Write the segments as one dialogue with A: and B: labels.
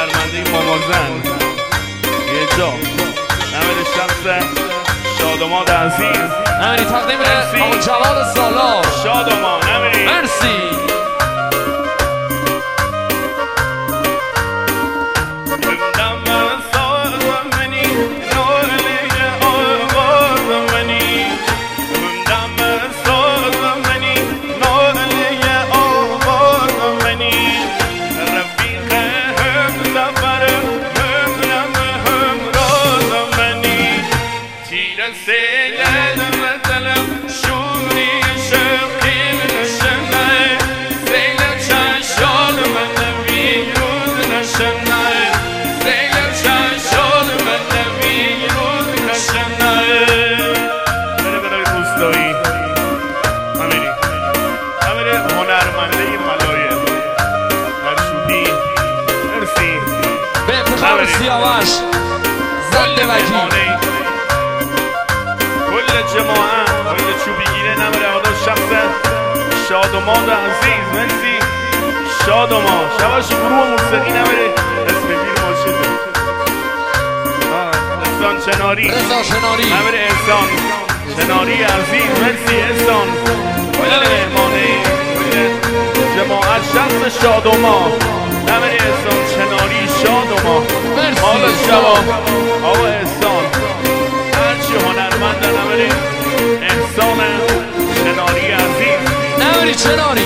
A: هنرمنده مامازن یه جا نمیر شخص شادمان عزیز
B: نمیری تقدیم آقا جلال سالار
A: شادمان نمیری
B: مرسی
A: سیاوش
B: زنده وکیل
A: کل جماعه کل چوبیگیره نمره آدم شخص شادمان عزیز مرسی شادمان شباش گروه موسیقی نمره اسم بیر ماشده احسان چناری
B: رضا شناری
A: نمره احسان چناری عزیز مرسی احسان کل مهمانه کل جماعت شخص شادمان نمره احسان چناری شادمان حالا شبا آقا احسان هرچی هنرمند نمره احسان چناری عزیز
B: نمری چناری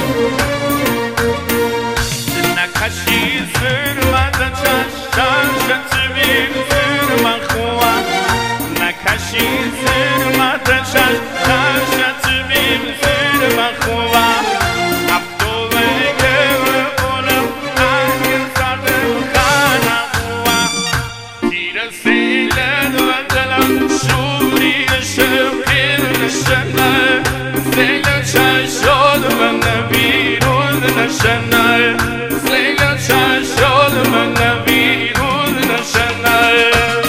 A: نکشی زیر من چشتن شتبیم زیر من خواه نکشی زیر من چشتن شتبیم زیر من خواه نشنه سلیل چشال من نویرون نشنه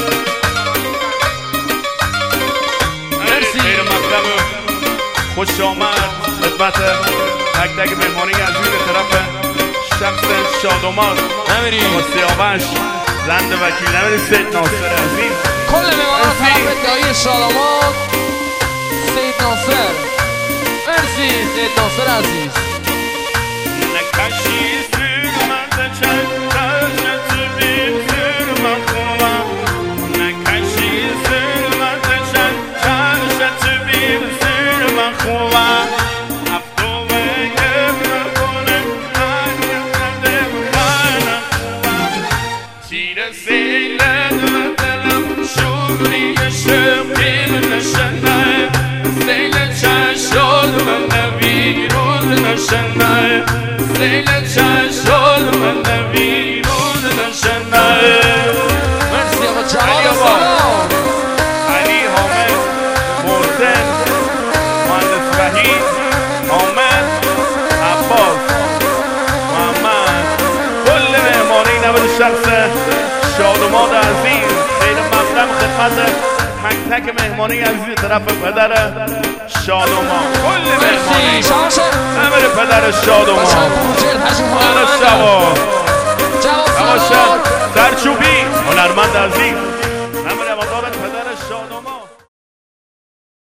B: مرسی
A: خیر مطلب خوش آمد خدمت تک تک مهمانی عزیز طرف شخص شادمان
B: نمیری
A: با سیاوش زنده وکیل نمیری سید ناصر عزیز
B: کل مهمان طرف دایی شادمان سید ناصر مرسی سید ناصر عزیز
A: نکشی زیر من چشت بیم زیر من خواه نکشی زیر من چشت بیم زیر من خواه افتو بگم نکنه نگرده خانه خواه تیر سیله دلم شوری شبیل نشنه سیل چشال من نویرون نشنه سیل چشال من نویرون نشنه
B: مرسی آقا جلال سالار
A: علی حامد محسن مهندس وحید حامد عباس محمد کل مهمانی نبود شخص شادمان عزیز خیلی ممنون خدمت تک تک مهمانی عزیز طرف پدر شادمان کل مهمانی نمره پدر شادمان